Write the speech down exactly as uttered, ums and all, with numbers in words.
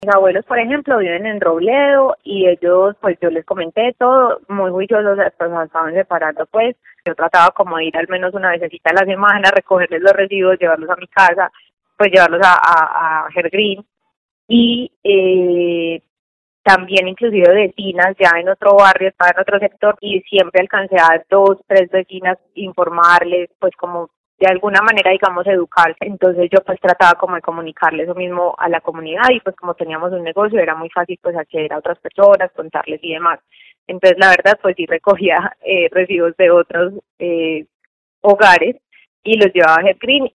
Mis abuelos, por ejemplo, viven en Robledo y ellos, pues yo les comenté todo, muy juiciosos, pues estaban separando, pues yo trataba como de ir al menos una vecesita a la semana, recogerles los residuos, llevarlos a mi casa, pues llevarlos a, a, a Her Green y eh, también inclusive vecinas ya en otro barrio, estaba en otro sector y siempre alcancé a dos, tres vecinas informarles, pues como de alguna manera, digamos, educar. Entonces yo pues trataba como de comunicarle eso mismo a la comunidad y pues como teníamos un negocio era muy fácil pues acceder a otras personas, contarles y demás. Entonces la verdad pues sí recogía eh, residuos de otros eh, hogares y los llevaba a Head Green